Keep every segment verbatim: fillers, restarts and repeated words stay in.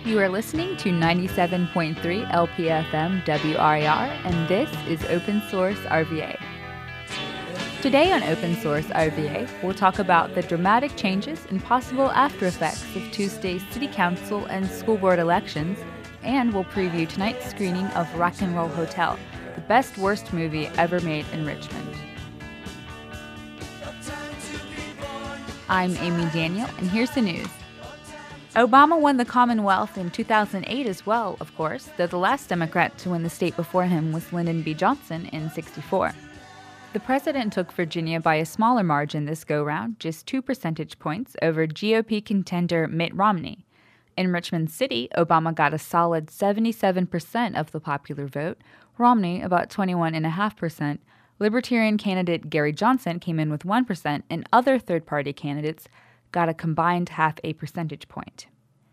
You are listening to ninety-seven point three L P F M W R A R, and this is Open Source R V A. Today on Open Source R V A, we'll talk about the dramatic changes and possible after effects of Tuesday's City Council and School Board elections, and we'll preview tonight's screening of Rock and Roll Hotel, the best worst movie ever made in Richmond. I'm Amy Daniel, and here's the news. Obama won the Commonwealth in two thousand eight as well, of course, though the last Democrat to win the state before him was Lyndon B. Johnson in sixty-four. The president took Virginia by a smaller margin this go-round, just two percentage points, over G O P contender Mitt Romney. In Richmond City, Obama got a solid seventy-seven percent of the popular vote, Romney about twenty-one point five percent, Libertarian candidate Gary Johnson came in with one percent, and other third-party candidates got a combined half a percentage point.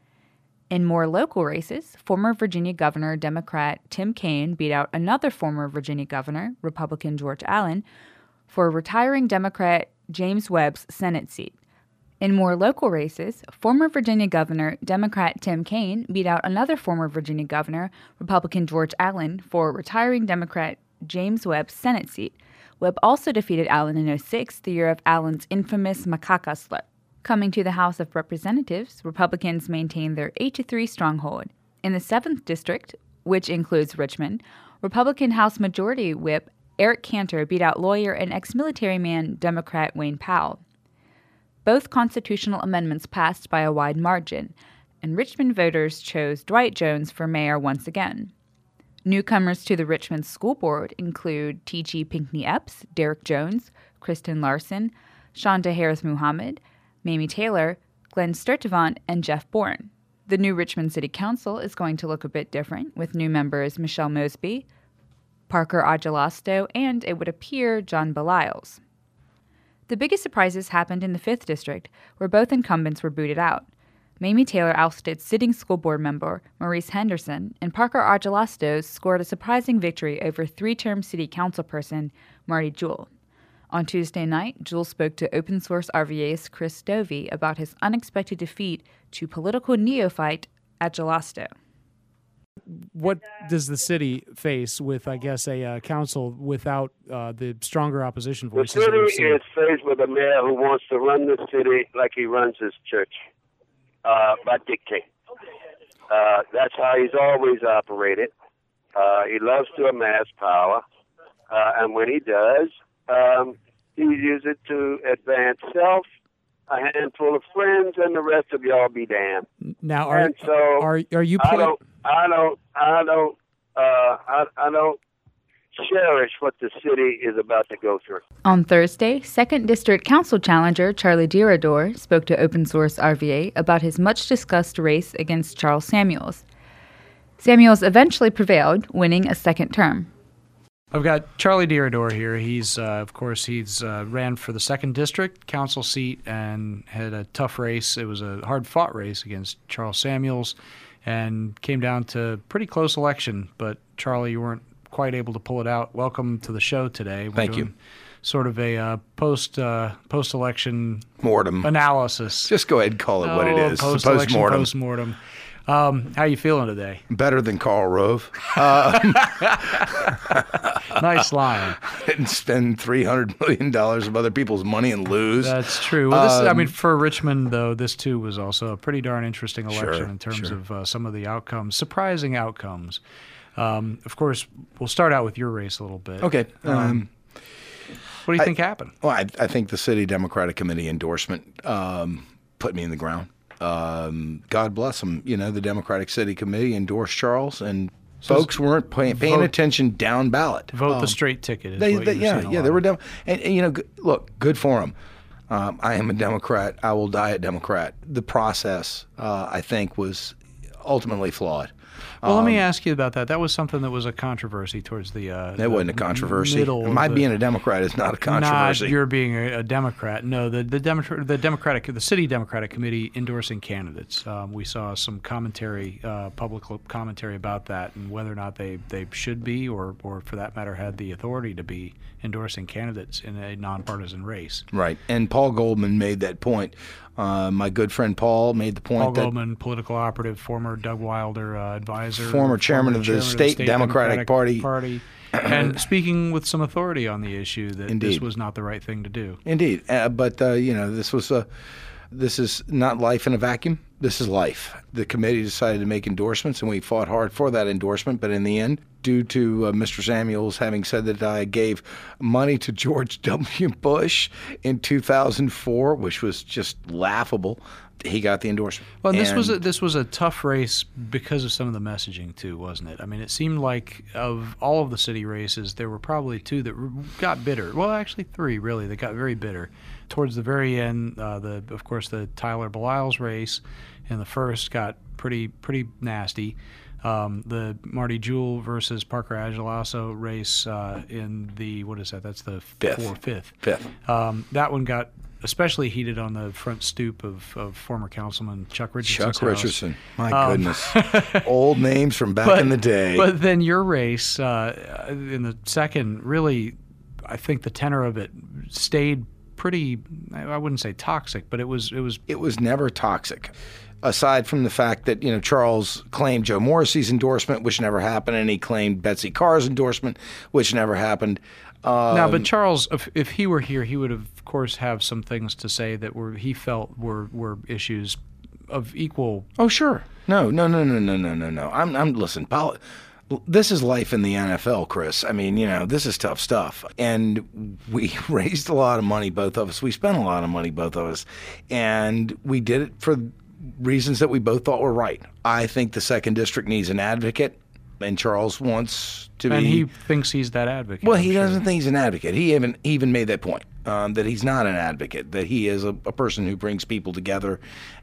In more local races, former Virginia Governor Democrat Tim Kaine beat out another former Virginia Governor, Republican George Allen, for retiring Democrat James Webb's Senate seat. In more local races, former Virginia Governor Democrat Tim Kaine beat out another former Virginia Governor, Republican George Allen, for retiring Democrat James Webb's Senate seat. Webb also defeated Allen in oh six, the year of Allen's infamous macaca slur. Coming to the House of Representatives, Republicans maintained their eight to three stronghold. In the seventh District, which includes Richmond, Republican House Majority Whip Eric Cantor beat out lawyer and ex-military man Democrat Wayne Powell. Both constitutional amendments passed by a wide margin, and Richmond voters chose Dwight Jones for mayor once again. Newcomers to the Richmond School Board include T G Pinckney Epps, Derek Jones, Kristen Larson, Shonda Harris Muhammad, Mamie Taylor, Glenn Sturtevant, and Jeff Bourne. The new Richmond City Council is going to look a bit different, with new members Michelle Mosby, Parker Agelasto, and, it would appear, John Beliles. The biggest surprises happened in the fifth District, where both incumbents were booted out. Mamie Taylor ousted sitting school board member Maurice Henderson, and Parker Agelasto scored a surprising victory over three-term city council person Marty Jewell. On Tuesday night, Jewell spoke to Open Source R V A's Chris Dovey about his unexpected defeat to political neophyte Agelasto. What does the city face with, I guess, a uh, council without uh, the stronger opposition voices? The city is faced with a mayor who wants to run the city like he runs his church, uh, by dictate. Uh, that's how he's always operated. Uh, he loves to amass power, uh, and when he does, um, he uses it to advance self, a handful of friends, and the rest of y'all be damned. Now, are and so are are you? I Play- don't, I don't, I don't, uh, I, I don't cherish what the city is about to go through. On Thursday, second District Council challenger Charlie D'Iridor spoke to Open Source R V A about his much-discussed race against Charles Samuels. Samuels eventually prevailed, winning a second term. I've got Charlie D'Iridor here. He's, uh, of course, he's uh, ran for the second District Council seat and had a tough race. It was a hard-fought race against Charles Samuels and came down to a pretty close election. But, Charlie, you weren't quite able to pull it out. Welcome to the show today. We're Thank doing you. Sort of a uh, post uh, post election Mortem analysis. Just go ahead and call it oh, what it is. Post-election, Post-mortem. post-mortem. Um, how you feeling today? Better than Karl Rove. Um, Nice line. didn't spend three hundred million dollars of other people's money and lose. That's true. Well, this, Um, I mean, for Richmond, though, this too was also a pretty darn interesting election Sure, in terms sure. of uh, some of the outcomes, surprising outcomes. Um, of course, we'll start out with your race a little bit. Okay. Um, What do you I- think happened? well, I, I think the City Democratic Committee endorsement um, put me in the ground. Um, God bless them. You know, the Democratic City Committee endorsed Charles, and folks weren't paying, paying vote- attention down ballot. Vote Um, the straight ticket. Is They, what they, you're yeah, seeing a yeah, lot they were of. dem- and, and you know, g- look, good for them. Um, I am a Democrat. I will die a Democrat. The process, uh, I think, was ultimately flawed. Well, let me Um, ask you about that. That was something that was a controversy towards the. Uh, That the wasn't a controversy. middle of My the- being a Democrat is not a controversy. Not your being a, a Democrat. No, the the, Demo- the Democratic, the City Democratic Committee endorsing candidates. Um, we saw some commentary, uh, public commentary about that, and whether or not they, they should be, or or for that matter, had the authority to be endorsing candidates in a nonpartisan race. Right. And Paul Goldman made that point. Uh, my good friend Paul made the point Paul that Goldman, political operative, former Doug Wilder uh, advisor, former chairman former of the chairman state, of the state Democratic, Democratic Party. Party, and speaking with some authority on the issue that Indeed. this was not the right thing to do. Indeed, uh, but uh, you know, this was a, this is not life in a vacuum. This is life. The committee decided to make endorsements, and we fought hard for that endorsement. But in the end, due to uh, Mister Samuels having said that I gave money to George W. Bush in two thousand four, which was just laughable, he got the endorsement. Well, and this And- was a, this was a tough race because of some of the messaging too, wasn't it? I mean, it seemed like of all of the city races, there were probably two that r- got bitter. Well, actually, three really that got very bitter. Towards the very end, uh, the of course the Tyler Belials race in the first got pretty pretty nasty. Um, the Marty Jewell versus Parker Agelasso race uh, in the what is that? That's the Fifth. four, fifth. Fifth. Um, that one got especially heated on the front stoop of, of former councilman Chuck Richardson's Chuck house. Richardson. My Um, goodness. Old names from back in the day. But then your race uh, in the second, really, I think the tenor of it stayed pretty. I wouldn't say toxic, but it was it was. It was never toxic. Aside from the fact that, you know, Charles claimed Joe Morrissey's endorsement, which never happened, and he claimed Betsy Carr's endorsement, which never happened. Um, Now, but Charles, if, if he were here, he would of course have some things to say that were he felt were were issues of equal. Oh, sure. No, no, no, no, no, no, no, no. I'm, I'm. Listen, poli- this is life in the N F L, Chris. I mean, you know, this is tough stuff. And we raised a lot of money, both of us. We spent a lot of money, both of us, and we did it for reasons that we both thought were right. I think the second district needs an advocate, and Charles wants to And be. he thinks he's that advocate. Well, I'm he sure. doesn't think he's an advocate. He even he even made that point um, that he's not an advocate. That he is a, a person who brings people together,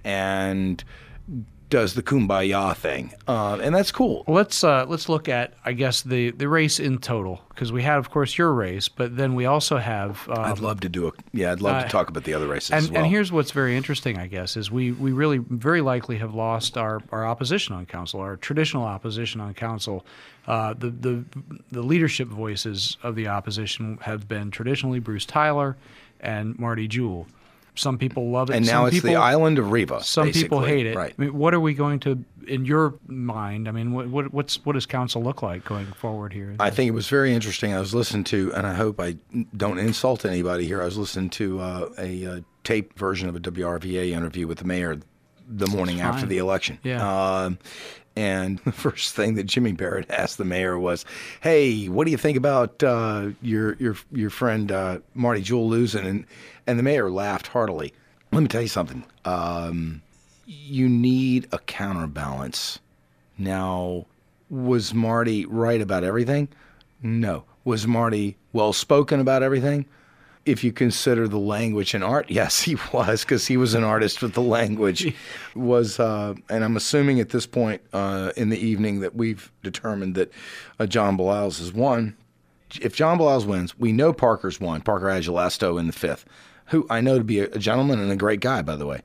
and does the kumbaya thing, uh, and that's cool. Well, let's uh, let's look at, I guess, the, the race in total, because we had, of course, your race, but then we also have. Um, I'd love to do a yeah. I'd love uh, to talk about the other races and, as well. and here's what's very interesting, I guess, is we, we really very likely have lost our, our opposition on council, our traditional opposition on council. Uh, the, the the leadership voices of the opposition have been traditionally Bruce Tyler and Marty Jewell. Some people love it. and now some it's people, the island of Riva. Some people basically. hate it. Right. I mean, what are we going to, in your mind? I mean, what, what what's what does council look like going forward here? I think it was very interesting. I was listening to, and I hope I don't insult anybody here. I was listening to uh, a, uh taped version of a W R V A interview with the mayor the morning after fine. the election. Yeah. Um, and the first thing that Jimmy Barrett asked the mayor was, "Hey, what do you think about uh, your your your friend uh, Marty Jewell losing?" And and the mayor laughed heartily. Let me tell you something. Um, you need a counterbalance. Now, was Marty right about everything? No. Was Marty well-spoken about everything? If you consider the language and art, yes, he was, because he was an artist with the language. Was uh, and I'm assuming at this point uh, in the evening that we've determined that uh, John Belials has won. If John Belials wins, we know Parker's won, Parker Agelasto in the fifth, who I know to be a, a gentleman and a great guy, by the way.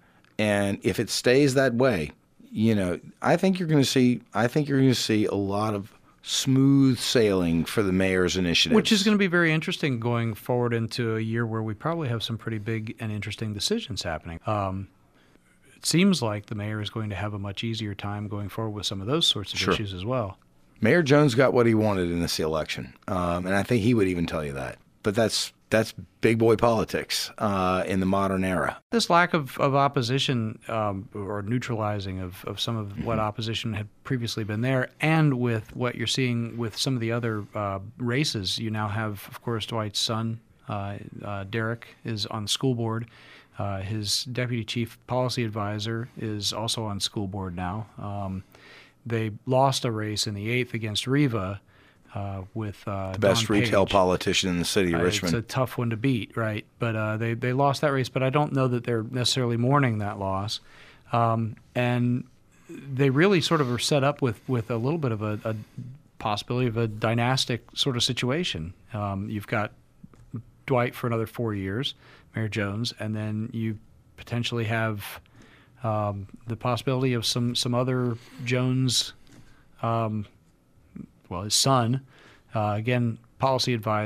And if it stays that way, you know, I think you're going to see. I think you're going to see a lot of smooth sailing for the mayor's initiative, Which is going to be very interesting going forward into a year where we probably have some pretty big and interesting decisions happening. Um, it seems like the mayor is going to have a much easier time going forward with some of those sorts of Sure. issues as well. Mayor Jones got what he wanted in this election, um, and I think he would even tell you that. But that's that's big boy politics uh, in the modern era. This lack of, of opposition um, or neutralizing of, of some of what opposition had previously been there, and with what you're seeing with some of the other uh, races, you now have, of course, Dwight's son, uh, uh, Derek, is on the school board. Uh, his deputy chief policy advisor is also on school board now. Um, they lost a race in the eighth against Riva uh, with uh, The best Don retail Page. politician in the city of Uh, Richmond. It's a tough one to beat, right? But uh, they they lost that race, but I don't know that they're necessarily mourning that loss. Um, and they really sort of are set up with, with a little bit of a, a possibility of a dynastic sort of situation. Um, you've got Dwight for another four years, Mayor Jones, and then you potentially have um, the possibility of some some other Jones, um, well, his son, uh, again, policy advisor.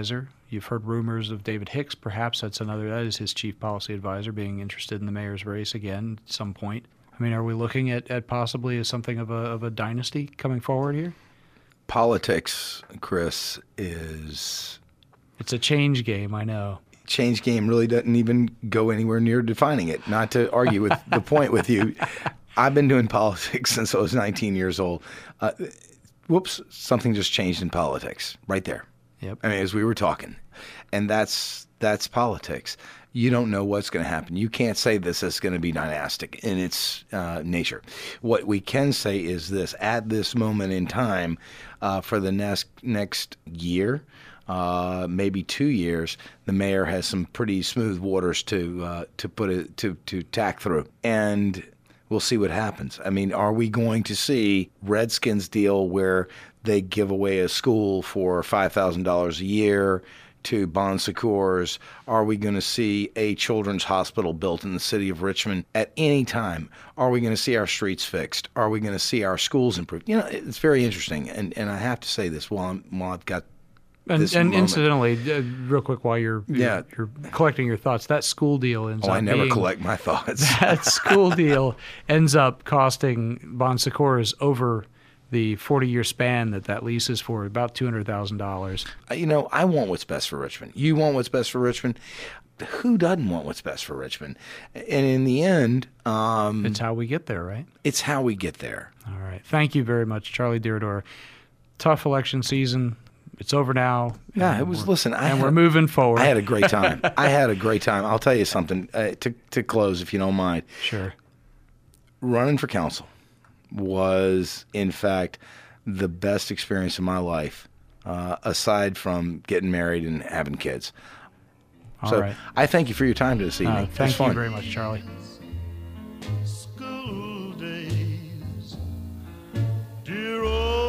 You've heard rumors of David Hicks, perhaps that's another, that is his chief policy advisor, being interested in the mayor's race again at some point. I mean, are we looking at, at possibly as something of a, of a dynasty coming forward here? Politics, Chris, is... It's a change game, I know. Change game really doesn't even go anywhere near defining it. Not to argue with the point with you. I've been doing politics since I was nineteen years old. Uh, whoops, something just changed in politics right there. Yep. I mean, as we were talking. And that's that's politics. You don't know what's going to happen. You can't say this is going to be dynastic in its uh, nature. What we can say is this: at this moment in time, uh, for the next next year, uh, maybe two years, the mayor has some pretty smooth waters to uh, to put it to to tack through, and we'll see what happens. I mean, are we going to see Redskins deal where they give away a school for five thousand dollars a year to Bon Secours? Are we going to see a children's hospital built in the city of Richmond at any time? Are we going to see our streets fixed? Are we going to see our schools improved? You know, it's very interesting. And, and I have to say this while, I'm, while I've got And, this and moment. incidentally, uh, real quick, while you're, you're Yeah. you're collecting your thoughts, that school deal ends Oh, up I never being, collect my thoughts. that school deal ends up costing Bon Secours over the forty-year span that that lease is for, about two hundred thousand dollars. You know, I want what's best for Richmond. You want what's best for Richmond. Who doesn't want what's best for Richmond? And in the end, um, It's how we get there, right? it's how we get there. All right. Thank you very much, Charlie Diridor. Tough election season. It's over now. Yeah, and it was. we're- Listen, I and had, we're moving forward. I had a great time. I had a great time. I'll tell you something uh, to to close, if you don't mind. Sure. Running for council was, in fact, the best experience of my life, uh, aside from getting married and having kids. All so right. I thank you for your time this evening. Uh, It was thank you fun. very much, Charlie. School days, dear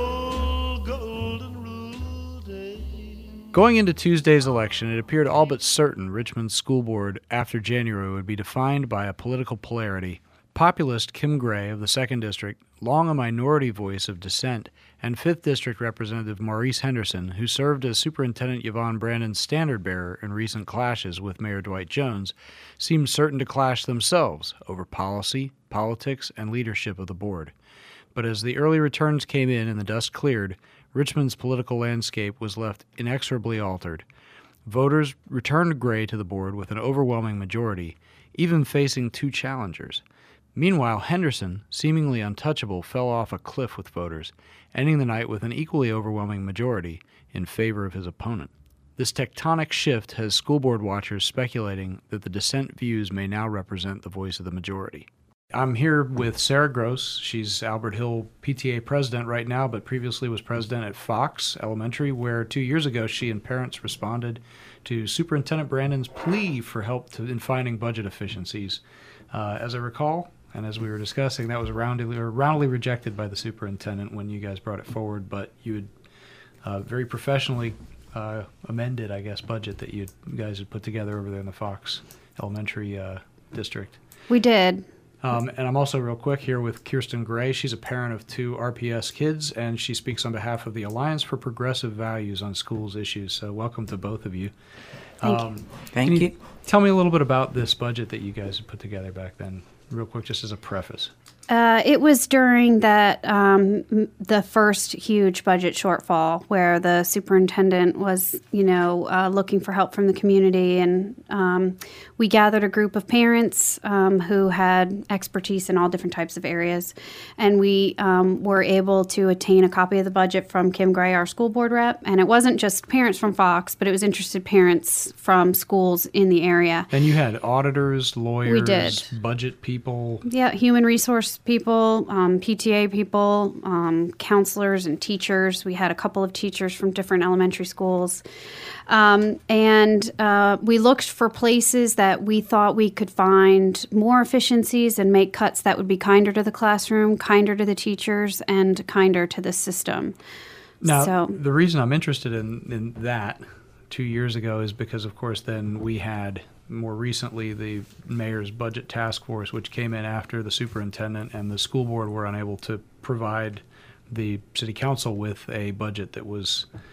old golden rule days. Going into Tuesday's election, it appeared all but certain Richmond's school board after January would be defined by a political polarity. Populist Kim Gray of the second District, long a minority voice of dissent, and fifth District Representative Maurice Henderson, who served as Superintendent Yvonne Brandon's standard-bearer in recent clashes with Mayor Dwight Jones, seemed certain to clash themselves over policy, politics, and leadership of the board. But as the early returns came in and the dust cleared, Richmond's political landscape was left inexorably altered. Voters returned Gray to the board with an overwhelming majority, even facing two challengers. Meanwhile, Henderson, seemingly untouchable, fell off a cliff with voters, ending the night with an equally overwhelming majority in favor of his opponent. This tectonic shift has school board watchers speculating that the dissent views may now represent the voice of the majority. I'm here with Sarah Gross. She's Albert Hill P T A president right now, but previously was president at Fox Elementary, where two years ago she and parents responded to Superintendent Brandon's plea for help to, in finding budget efficiencies. Uh, as I recall, and as we were discussing, that was roundly, or roundly rejected by the superintendent when you guys brought it forward, but you had uh, very professionally uh, amended, I guess, budget that you guys had put together over there in the Fox Elementary uh, district. We did. Um, and I'm also real quick here with Kirsten Gray. She's a parent of two R P S kids, and she speaks on behalf of the Alliance for Progressive Values on Schools Issues. So welcome to both of you. Thank um, you. Thank can you. Tell me a little bit about this budget that you guys had put together back then, real quick, just as a preface. Uh, it was during that um, m- the first huge budget shortfall where the superintendent was, you know, uh, looking for help from the community, and um, we gathered a group of parents um, who had expertise in all different types of areas, and we um, were able to attain a copy of the budget from Kim Gray, our school board rep, and it wasn't just parents from Fox, but it was interested parents from schools in the area. And you had auditors, lawyers, did. budget people. Yeah, human resource people, um, P T A people, um, counselors and teachers. We had a couple of teachers from different elementary schools. Um, and uh, we looked for places that we thought we could find more efficiencies and make cuts that would be kinder to the classroom, kinder to the teachers, and kinder to the system. Now, So- the reason I'm interested in, in that two years ago is because, of course, then we had more recently the mayor's budget task force, which came in after the superintendent and the school board were unable to provide the city council with a budget that was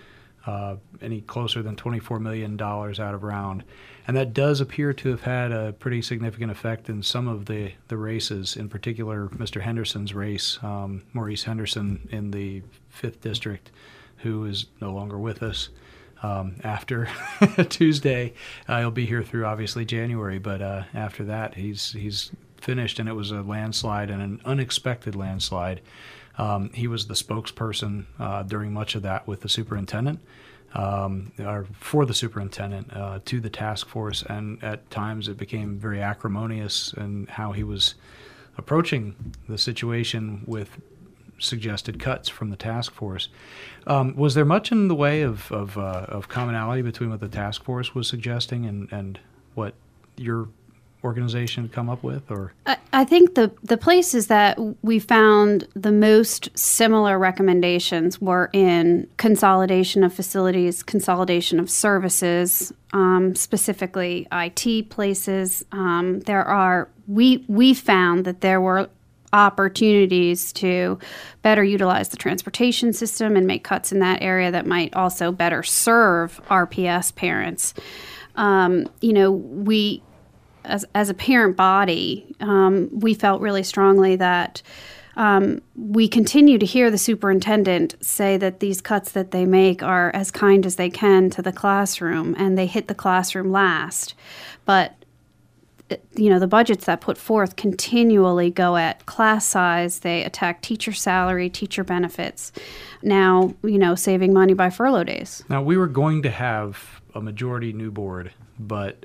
uh, any closer than twenty-four million dollars out of round. And that does appear to have had a pretty significant effect in some of the, the races, in particular Mister Henderson's race, um, Maurice Henderson in the fifth District, who is no longer with us um, after Tuesday. Uh, he'll be here through, obviously, January, but uh, after that, he's he's finished, and it was a landslide, and an unexpected landslide. Um, he was the spokesperson uh, during much of that with the superintendent. Um, or for the superintendent uh, to the task force, and at times it became very acrimonious in how he was approaching the situation with suggested cuts from the task force. Um, was there much in the way of of, uh, of commonality between what the task force was suggesting and, and what your organization had come up with, or? I, I think the the places that we found the most similar recommendations were in consolidation of facilities, consolidation of services, um, specifically I T places. Um, there are we we found that there were opportunities to better utilize the transportation system and make cuts in that area that might also better serve R P S parents. Um, you know, we. As, as a parent body, um, we felt really strongly that um, we continue to hear the superintendent say that these cuts that they make are as kind as they can to the classroom, and they hit the classroom last. But, you know, the budgets that put forth continually go at class size. They attack teacher salary, teacher benefits. Now, you know, saving money by furlough days. Now, we were going to have a majority new board, but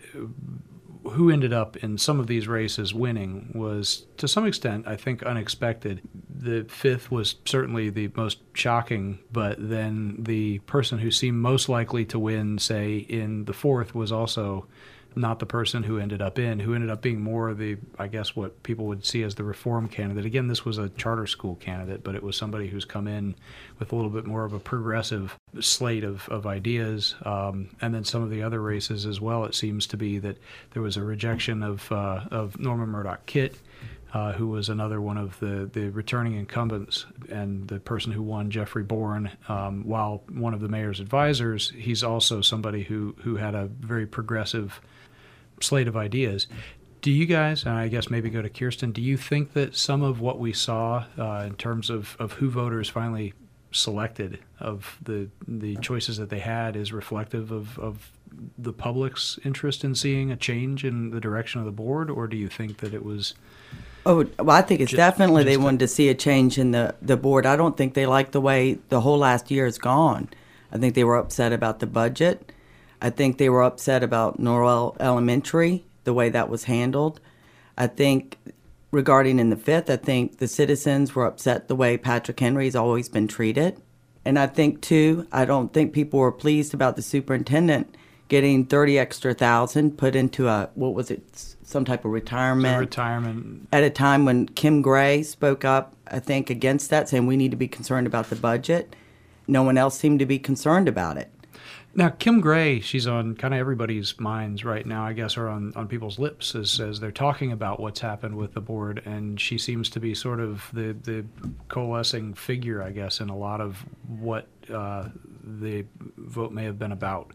who ended up in some of these races winning was, to some extent, I think, unexpected. The fifth was certainly the most shocking, but then the person who seemed most likely to win, say, in the fourth was also not the person who ended up in, who ended up being more the, I guess, what people would see as the reform candidate. Again, this was a charter school candidate, but it was somebody who's come in with a little bit more of a progressive slate of, of ideas. Um, and then some of the other races as well, it seems to be that there was a rejection of uh, of Norman Murdoch Kitt, uh, who was another one of the, the returning incumbents, and the person who won, Jeffrey Bourne, um, while one of the mayor's advisors, he's also somebody who, who had a very progressive slate of ideas. Do you guys, and I guess maybe go to Kirsten, do you think that some of what we saw uh, in terms of, of who voters finally selected, of the the choices that they had, is reflective of, of the public's interest in seeing a change in the direction of the board, or do you think that it was... Oh, well, I think it's just, definitely just they a, wanted to see a change in the, the board. I don't think they like the way the whole last year has gone. I think they were upset about the budget. I think they were upset about Norwell Elementary, the way that was handled. I think regarding in the fifth, I think the citizens were upset the way Patrick Henry's always been treated. And I think, too, I don't think people were pleased about the superintendent getting thirty extra thousand put into a, what was it, some type of retirement. retirement. At a time when Kim Gray spoke up, I think, against that, saying we need to be concerned about the budget. No one else seemed to be concerned about it. Now, Kim Gray, she's on kind of everybody's minds right now, I guess, or on, on people's lips as, as they're talking about what's happened with the board, and she seems to be sort of the, the coalescing figure, I guess, in a lot of what uh, the vote may have been about.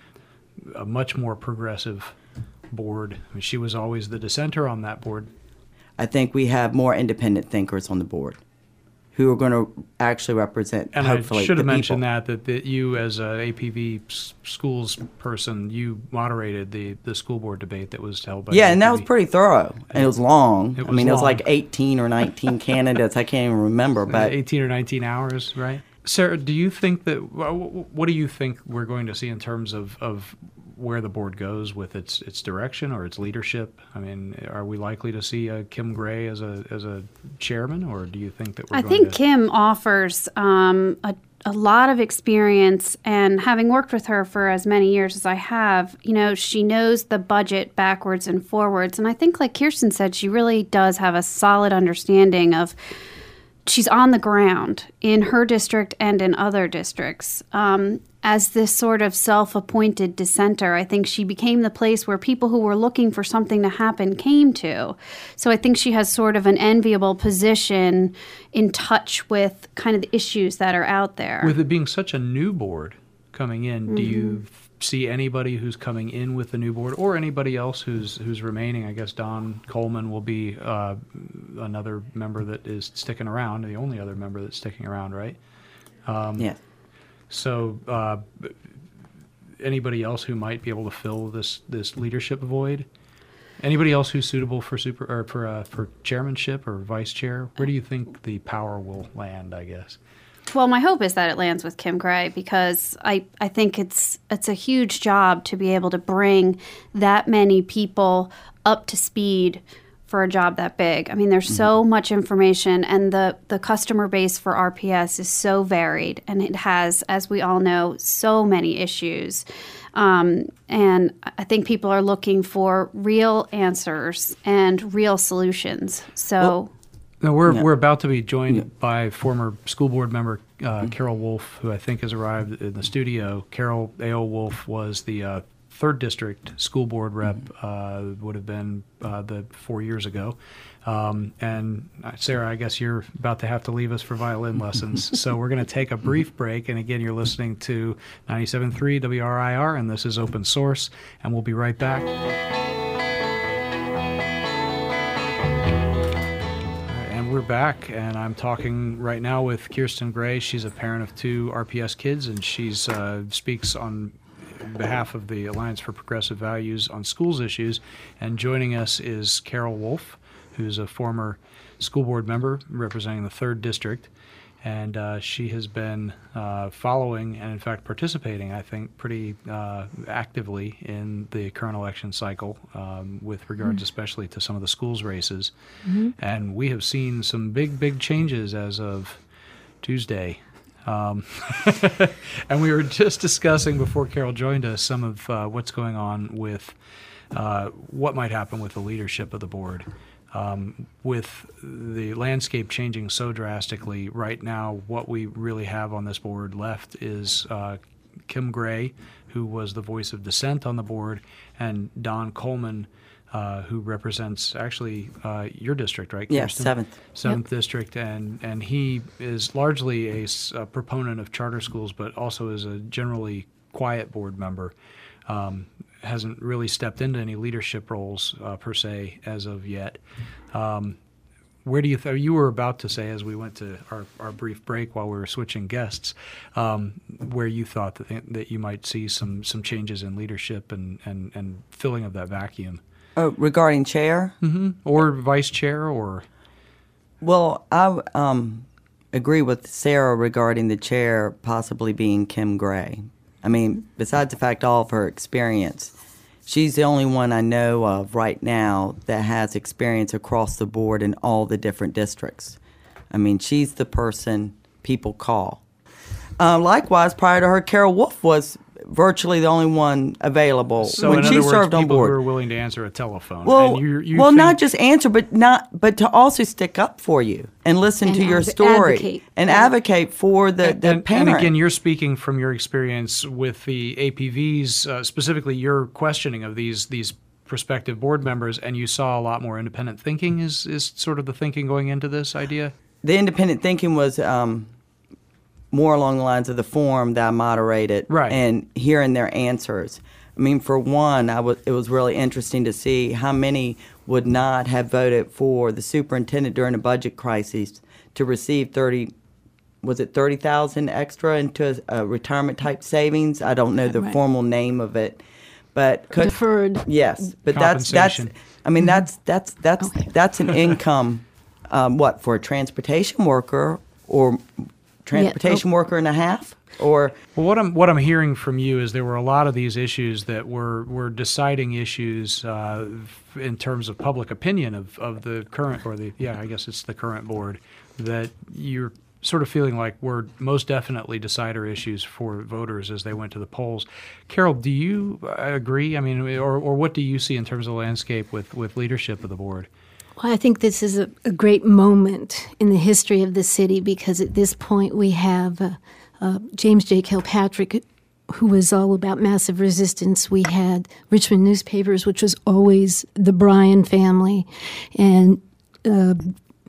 A much more progressive board. I mean, she was always the dissenter on that board. I think we have more independent thinkers on the board who are going to actually represent, and hopefully, I should have the mentioned people. that, that that you, as a A P V schools person, you moderated the, the school board debate that was held by Yeah, the and that A P V. was pretty thorough, and it was long. It I was mean, it was long. like eighteen or nineteen candidates. I can't even remember, but eighteen or nineteen hours, right? Sarah, do you think that, what do you think we're going to see in terms of, of where the board goes with its its direction or its leadership? I mean, are we likely to see a Kim Gray as a as a chairman, or do you think that we're I going think to... Kim offers um, a, a lot of experience, and having worked with her for as many years as I have, you know, she knows the budget backwards and forwards. And I think, like Kirsten said, she really does have a solid understanding of, she's on the ground in her district and in other districts. Um, as this sort of self-appointed dissenter, I think she became the place where people who were looking for something to happen came to. So I think she has sort of an enviable position in touch with kind of the issues that are out there. With it being such a new board, coming in. Mm-hmm. Do you see anybody who's coming in with the new board, or anybody else who's who's remaining? I guess Don Coleman will be uh, another member that is sticking around, the only other member that's sticking around, right? Um, yeah. So uh, anybody else who might be able to fill this, this leadership void? Anybody else who's suitable for super or for uh, for chairmanship or vice chair? Where do you think the power will land, I guess? Well, my hope is that it lands with Kim Gray, because I, I think it's it's a huge job to be able to bring that many people up to speed for a job that big. I mean, there's mm-hmm. so much information, and the, the customer base for R P S is so varied, and it has, as we all know, so many issues. Um, and I think people are looking for real answers and real solutions. So... Well, no, we're yeah. we're about to be joined yeah. by former school board member uh, mm-hmm. Carol Wolf, who I think has arrived in the studio. Carol A O. Wolf was the uh, third district school board rep, uh, would have been uh, the four years ago. Um, and uh, Sarah, I guess you're about to have to leave us for violin lessons. So we're going to take a brief break. And again, you're listening to ninety-seven point three W R I R, and this is Open Source. And we'll be right back. We're back, and I'm talking right now with Kirsten Gray. She's a parent of two R P S kids, and she's uh, speaks on behalf of the Alliance for Progressive Values on schools issues. And joining us is Carol Wolf, who's a former school board member representing the third district. And uh, she has been uh, following and, in fact, participating, I think, pretty uh, actively in the current election cycle um, with regards mm. especially to some of the schools races. Mm-hmm. And we have seen some big, big changes as of Tuesday. Um, and we were just discussing before Carol joined us some of uh, what's going on with uh, what might happen with the leadership of the board. Um, with the landscape changing so drastically right now, what we really have on this board left is uh, Kim Gray, who was the voice of dissent on the board, and Don Coleman, uh, who represents actually uh, your district, right, Yeah, Kirsten? seventh. Seventh Yep. district, and, and he is largely a, a proponent of charter schools, but also is a generally quiet board member. Um, hasn't really stepped into any leadership roles uh, per se as of yet. Um, where do you th- you were about to say, as we went to our, our brief break while we were switching guests, um, where you thought that, th- that you might see some, some changes in leadership and, and, and filling of that vacuum? Oh, regarding chair? Mm-hmm. Or vice chair, or... Well, I um, agree with Sarah regarding the chair possibly being Kim Gray. I mean, besides the fact all of her experience, she's the only one I know of right now that has experience across the board in all the different districts. I mean, she's the person people call. Uh, likewise, prior to her, Carol Wolf was virtually the only one available so when in she other words, served on people board. who are willing to answer a telephone. Well, and you, you well, think, not just answer, but not, but to also stick up for you and listen And to your adv- story advocate. and Yeah. advocate for the, and, the and, parent. and again, you're speaking from your experience with the A P Vs, uh, specifically your questioning of these these prospective board members, and you saw a lot more independent thinking. Is is sort of the thinking going into this idea? The independent thinking was um, more along the lines of the forum that I moderated, Right. and hearing their answers. I mean, for one, I was, it was really interesting to see how many would not have voted for the superintendent during the budget crisis to receive thirty, was it thirty thousand extra into a, a retirement type savings? I don't know the Right. formal name of it, but could, Deferred. yes, but that's that's. Compensation. I mean, that's that's that's Okay. that's an income. Um, what, for a transportation worker or transportation worker and a half? Or Well, what I'm what I'm hearing from you is there were a lot of these issues that were were deciding issues uh, in terms of public opinion of, of the current or the yeah I guess it's the current board that you're sort of feeling like were most definitely decider issues for voters as they went to the polls. Carol, do you agree? I mean, or or what do you see in terms of the landscape with, with leadership of the board? Well, I think this is a, a great moment in the history of the city because at this point we have uh, uh, James J. Kilpatrick, who was all about massive resistance. We had Richmond newspapers, which was always the Bryan family, and uh,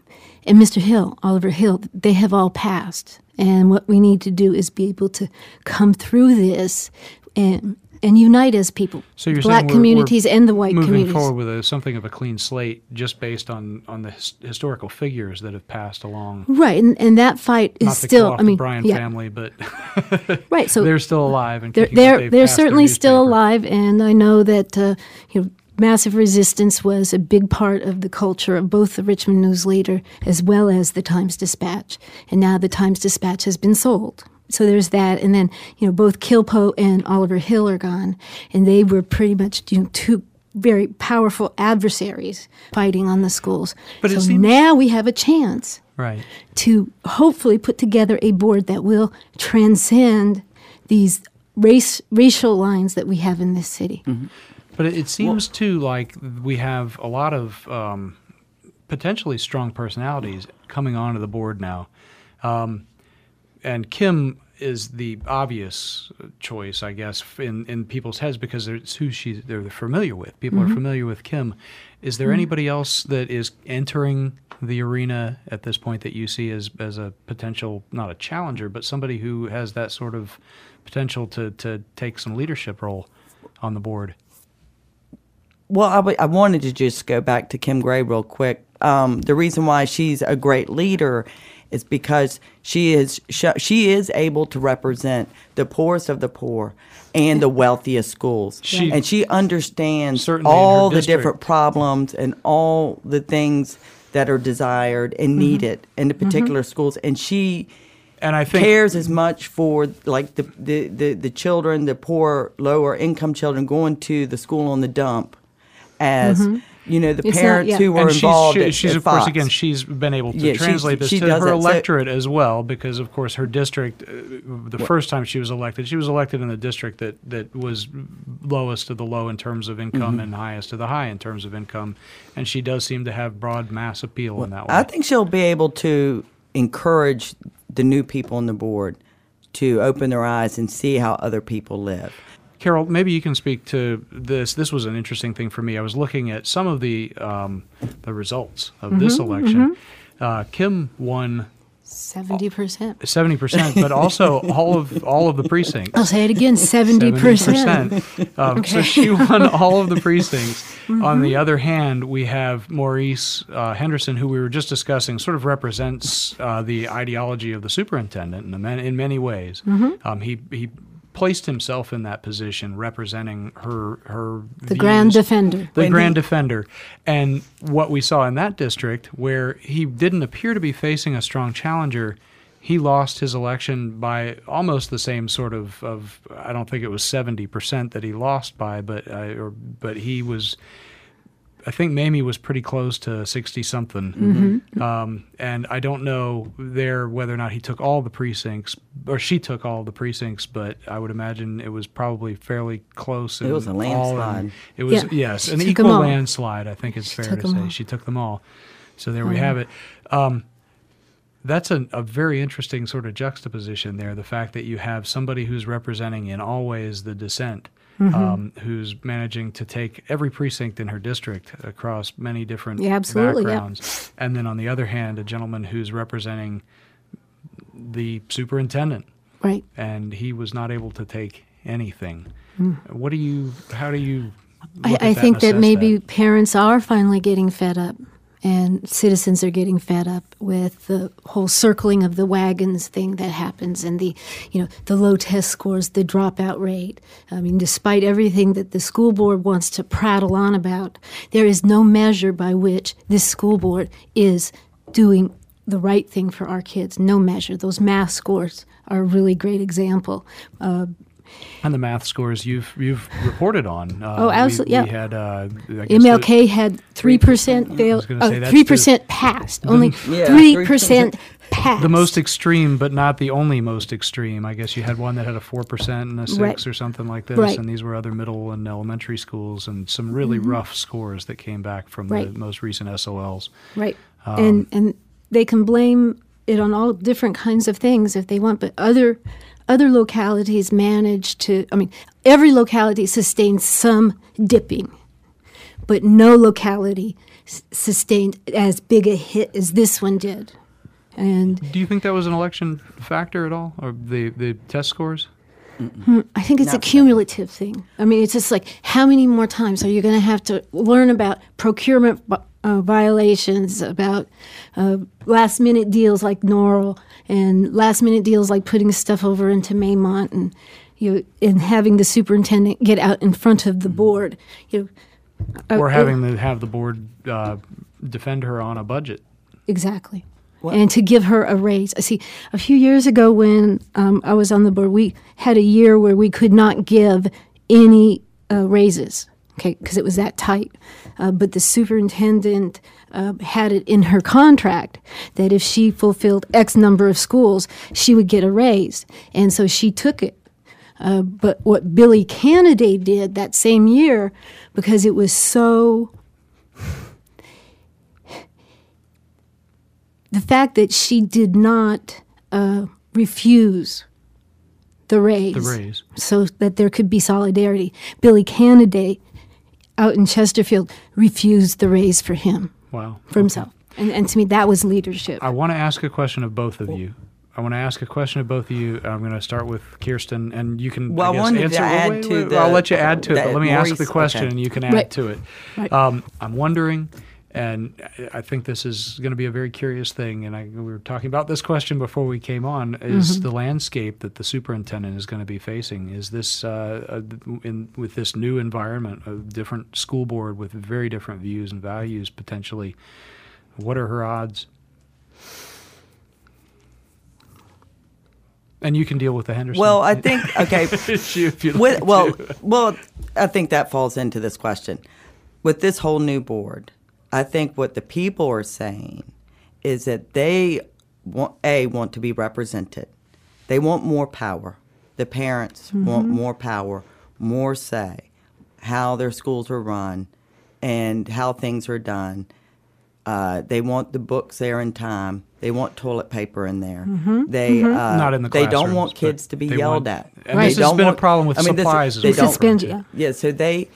and Mister Hill, Oliver Hill, they have all passed. And what we need to do is be able to come through this and and unite as people, So you're black saying we're, communities we're and the white moving communities. forward with a, something of a clean slate, just based on on the his, historical figures that have passed along. Right, and, and that fight is Not to still. kill off I mean, the Bryan yeah, family, but right. So they're still alive and they're kicking what they're, they've they're passed their certainly still newspaper. alive, and I know that uh, you know massive resistance was a big part of the culture of both the Richmond News Leader as well as the Times Dispatch, and now the Times Dispatch has been sold. So there's that, and then you know both Kilpo and Oliver Hill are gone, and they were pretty much you know two very powerful adversaries fighting on the schools. But it so seems- now we have a chance Right. to hopefully put together a board that will transcend these race racial lines that we have in this city. But it, it seems too like we have a lot of um, potentially strong personalities coming onto the board now. Um, and Kim is the obvious choice, I guess, in, in people's heads because it's who she's they're familiar with. People Mm-hmm. are familiar with Kim. Is there anybody else that is entering the arena at this point that you see as as a potential, not a challenger, but somebody who has that sort of potential to, to take some leadership role on the board? Well, I, w- I wanted to just go back to Kim Gray real quick. Um, the reason why she's a great leader is because she is sh- she is able to represent the poorest of the poor and the wealthiest schools, She- and she understands Certainly in her all the district. different problems and all the things that are desired and needed in the particular schools, and she. And I think cares as much for like the, the, the, the children, the poor, lower income children going to the school on the dump as, you know, the It's not- parents yeah. who were and she's, involved she, at, she's at of course, Fox. again, she's been able to Yeah, she's- translate this she to does her that. So- electorate as well, because of course her district, uh, the first time she was elected, she was elected in the district that, that was lowest of the low in terms of income Mm-hmm. and highest of the high in terms of income, and she does seem to have broad mass appeal in that way. I think she'll be able to encourage the new people on the board to open their eyes and see how other people live. Carol, maybe you can speak to this. This was an interesting thing for me. I was looking at some of the um, the results of Mm-hmm, this election. Uh, Kim won Seventy percent. seventy percent, but also all of all of the precincts. I'll say it again. Seventy percent. Um, So she won all of the precincts. Mm-hmm. On the other hand, we have Maurice uh, Henderson, who we were just discussing, sort of represents uh, the ideology of the superintendent in, a man, in many ways. Mm-hmm. Um, he he placed himself in that position, representing her her The grand views. defender. The When grand he- defender. And what we saw in that district, where he didn't appear to be facing a strong challenger, he lost his election by almost the same sort of, of I don't think it was seventy percent that he lost by, but uh, or, but he was, I think Mamie was pretty close to sixty-something. Mm-hmm. Um, and I don't know there whether or not he took all the precincts, or she took all the precincts, but I would imagine it was probably fairly close. It was a and all landslide. in- It was, Yeah, yes, she an took equal 'em all. landslide, I think it's fair took to 'em say. all. She took them all. So there we have it. Um, that's a, a very interesting sort of juxtaposition there, the fact that you have somebody who's representing in all ways the dissent, Mm-hmm. um, who's managing to take every precinct in her district across many different Yeah, absolutely, yeah. backgrounds. And then on the other hand, a gentleman who's representing the superintendent, Right. and he was not able to take anything. What do you, how do you I, look I at that think and that assess maybe that? parents are finally getting fed up, and citizens are getting fed up with the whole circling of the wagons thing that happens, and the, you know, the low test scores, the dropout rate. I mean, despite everything that the school board wants to prattle on about, there is no measure by which this school board is doing the right thing for our kids. No measure. Those math scores are a really great example. Uh, And the math scores you've you've reported on. Uh, Oh, absolutely, We, yeah. we had uh, I guess M L K the- had three percent fail, gonna say that's three percent passed. Only Yeah, three percent passed. the most extreme, but not the only most extreme. I guess you had one that had a four percent and a six Right. or something like this, Right. and these were other middle and elementary schools, and some really rough scores that came back from Right. the most recent S O Ls. Right. Um, and and they can blame it on all different kinds of things if they want, but other other localities manage to, I mean, every locality sustains some dipping, but no locality s- sustained as big a hit as this one did. And Do you think that was an election factor at all, or the, the test scores? I think it's Not a cumulative thing. I mean, it's just like, how many more times are you going to have to learn about procurement uh, violations, about uh, last minute deals like Norrell, and last minute deals like putting stuff over into Maymont, and you know, and having the superintendent get out in front of the board, you know, uh, Or having to have the board uh, defend her on a budget? Exactly. And to give her a raise. I see, a few years ago when um, I was on the board, we had a year where we could not give any uh, raises, okay, because it was that tight. Uh, but the superintendent uh, had it in her contract that if she fulfilled X number of schools, she would get a raise. And so she took it. Uh, but what Billy Canaday did that same year, because it was so... The fact that she did not uh, refuse the raise, The raise. so that there could be solidarity. Billy Canaday, out in Chesterfield, refused the raise for him, Wow. for himself. And, and to me, that was leadership. I want to ask a question of both of you. I want to ask a question of both of you. I'm going to start with Kirsten, and you can Well, I I guess, wanted to answer. add wait, to wait, the- I'll let you add to it, that but let me ask the Maurice- question, okay. and you can add Right. to it. Right. Um, I'm wondering, and I- I think this is going to be a very curious thing, and I, we were talking about this question before we came on, is the landscape that the superintendent is going to be facing. Is this, uh, a, in, with this new environment, a different school board with very different views and values potentially, what are her odds? And you can deal with the Henderson. Well, I think okay. issue if you'd With, like well, to. well, I think that falls into this question. With this whole new board, I think what the people are saying is that they want a want to be represented. They want more power. The parents want more power, more say, how their schools are run, and how things are done. Uh, they want the books there in time. They want toilet paper in there. They uh, Not in the They don't classrooms, want but kids to be they yelled want- at. and Right. this They has don't been a want- problem with I mean, this is- supplies. as they well. don't- Suspend, yeah. Yeah, so they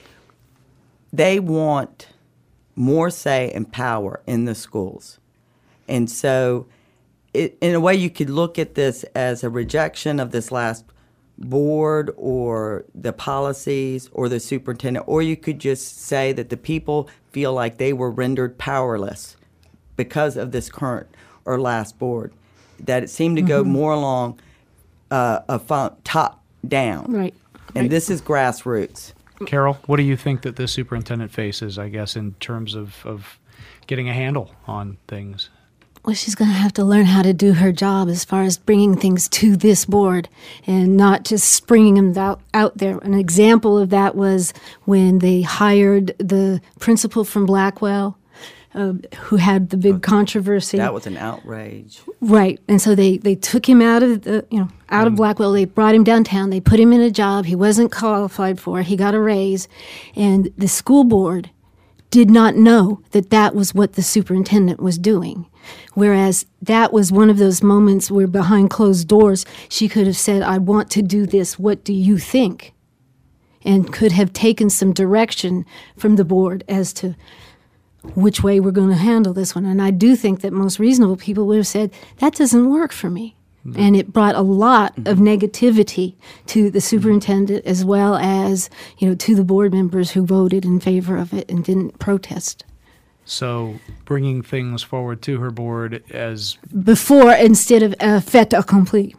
they want more say and power in the schools. And so it, in a way you could look at this as a rejection of this last board or the policies or the superintendent, or you could just say that the people feel like they were rendered powerless because of this current or last board, that it seemed to go more along uh, a fo- top down. Right. And right. this is grassroots. Carol, what do you think that this superintendent faces, I guess, in terms of, of getting a handle on things? Well, she's going to have to learn how to do her job as far as bringing things to this board and not just springing them out, out there. An example of that was when they hired the principal from Blackwell, uh, who had the big controversy. That was an outrage. Right. And so they, they took him out of the, you know, out of Blackwell. They brought him downtown. They put him in a job he wasn't qualified for. He got a raise. And the school board did not know that that was what the superintendent was doing. Whereas that was one of those moments where behind closed doors, she could have said, I want to do this. What do you think? And could have taken some direction from the board as to which way we're going to handle this one. And I do think that most reasonable people would have said, that doesn't work for me. Mm-hmm. And it brought a lot of negativity to the superintendent as well as, you know, to the board members who voted in favor of it and didn't protest. So bringing things forward to her board as, Before, instead of uh, fait accompli.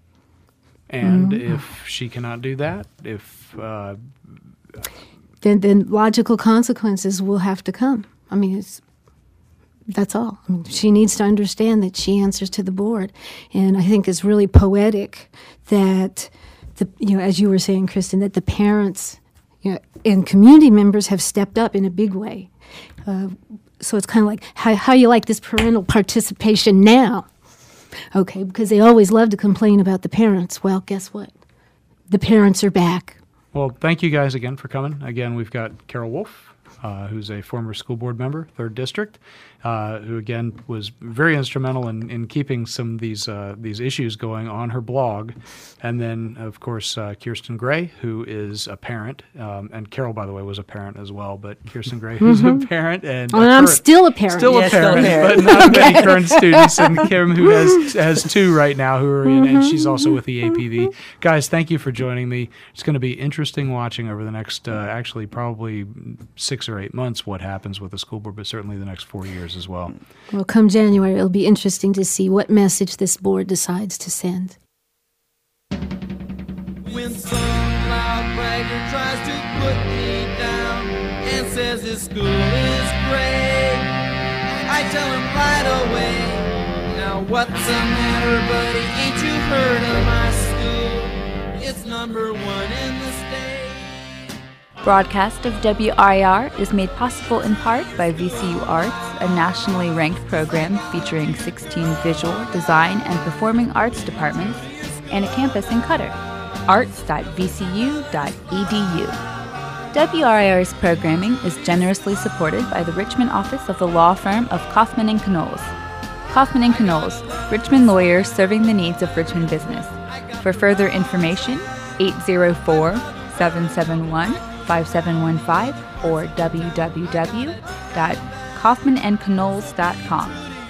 and Mm-hmm. if she cannot do that, if uh, Then, then logical consequences will have to come. I mean, it's that's all. I mean, she needs to understand that she answers to the board, and I think it's really poetic that the you know, as you were saying, Kristen, that the parents, you know, and community members have stepped up in a big way. Uh, so it's kind of like how how you like this parental participation now? Okay, because they always love to complain about the parents. Well, guess what? The parents are back. well, thank you guys again for coming. Again, we've got Carol Wolf, uh, who's a former school board member, third District, uh, who again was very instrumental in, in keeping some of these uh, these issues going on her blog. And then, of course, uh, Kirsten Gray, who is a parent, um, and Carol, by the way, was a parent as well. But Kirsten Gray, who's Mhm. a parent, and Well, a I'm current- still a parent. still Yeah, a still a parent, parent. but not many Okay. current students. And Kim, who has has two right now, who are in, and Mhm. she's also with the A P V. Guys, thank you for joining me. It's going to be interesting watching over the next, uh, actually, probably six or eight months what happens with the school board, but certainly the next four years as well. Well, come January, it'll be interesting to see what message this board decides to send. When some loud bragger tries to put me down and says his school is great, I tell him right away, now what's the matter, buddy? Ain't you heard of my school? It's number one in the state. Broadcast of W I R is made possible in part by V C U Arts, a nationally ranked program featuring sixteen visual, design, and performing arts departments, and a campus in Qatar. arts dot v c u dot e d u. W I R's programming is generously supported by the Richmond office of the law firm of Kaufman and Knowles. Kaufman and Knowles, Richmond lawyers serving the needs of Richmond business. For further information, eight zero four, seven seven one, five seven one five or w w w dot kaufman and knowles dot com.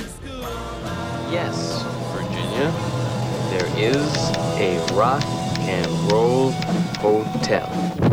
Yes, Virginia, there is a rock and roll hotel.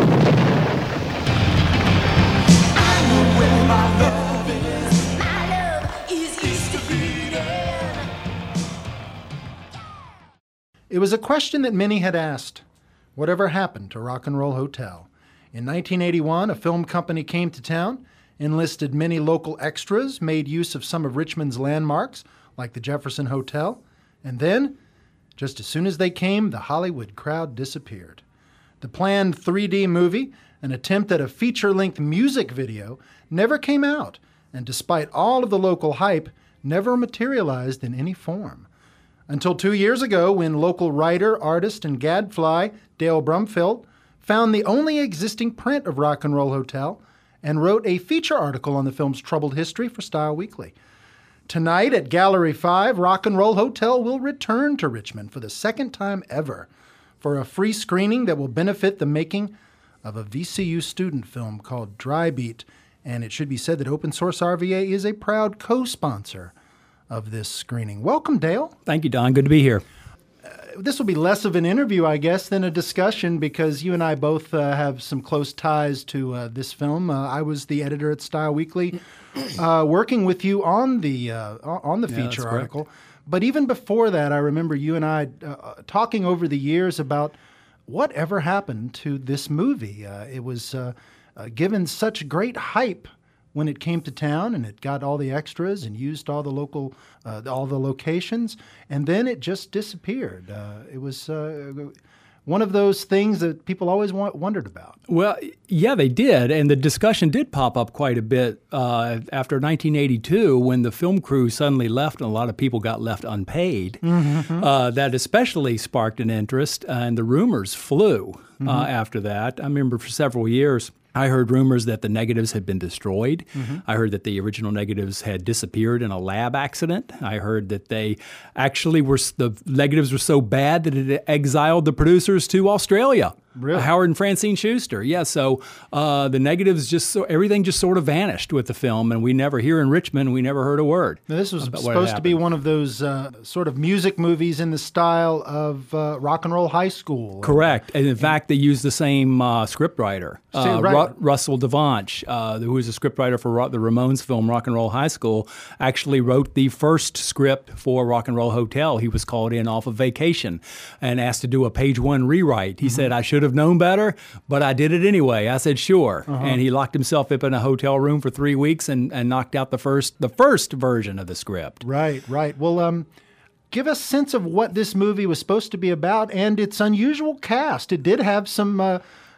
It was a question that many had asked. Whatever happened to Rock and Roll Hotel? In nineteen eighty-one, a film company came to town, enlisted many local extras, made use of some of Richmond's landmarks, like the Jefferson Hotel, and then, just as soon as they came, the Hollywood crowd disappeared. The planned three D movie, an attempt at a feature-length music video, never came out, and despite all of the local hype, never materialized in any form. Until two years ago, when local writer, artist, and gadfly Dale Brumfield found the only existing print of Rock and Roll Hotel and wrote a feature article on the film's troubled history for Style Weekly. Tonight at Gallery five, Rock and Roll Hotel will return to Richmond for the second time ever for a free screening that will benefit the making of a V C U student film called Dry Beat. And it should be said that Open Source R V A is a proud co-sponsor of this screening. Welcome, Dale. Thank you, Don. Good to be here. Uh, this will be less of an interview, I guess, than a discussion because you and I both uh, have some close ties to uh, this film. Uh, I was the editor at Style Weekly, uh, working with you on the uh, on the Yeah, feature that's article. But even before that, I remember you and I uh, talking over the years about whatever happened to this movie. Uh, it was uh, uh, given such great hype when it came to town, and it got all the extras and used all the local, uh, all the locations, and then it just disappeared. Uh, it was uh, one of those things that people always wa- wondered about. Well, yeah, they did, and the discussion did pop up quite a bit uh, after nineteen eighty-two when the film crew suddenly left and a lot of people got left unpaid. Mm-hmm. Uh, that especially sparked an interest, and the rumors flew Mm-hmm. uh, after that. I remember for several years, I heard rumors that the negatives had been destroyed. Mm-hmm. I heard that the original negatives had disappeared in a lab accident. I heard that they actually were, the negatives were so bad that it exiled the producers to Australia. Really? Howard and Francine Schuster. Yeah, so uh, the negatives just, so, everything just sort of vanished with the film, and we never, here in Richmond, we never heard a word. Now, this was about what had supposed to be happened. one of those uh, sort of music movies in the style of uh, Rock and Roll High School. Correct. And in fact, they used the same uh, scriptwriter, Say- uh, right. Ru- Russell Devanch, uh, who was a scriptwriter for Ro- the Ramones film Rock and Roll High School, actually wrote the first script for Rock and Roll Hotel. He was called in off of vacation and asked to do a page one rewrite. He Mm-hmm. said, I should have known better, but I did it anyway. I said, sure. Uh-huh. And he locked himself up in a hotel room for three weeks and, and knocked out the first the first version of the script. Right, right. Well, um, give us a sense of what this movie was supposed to be about and its unusual cast. It did have some uh,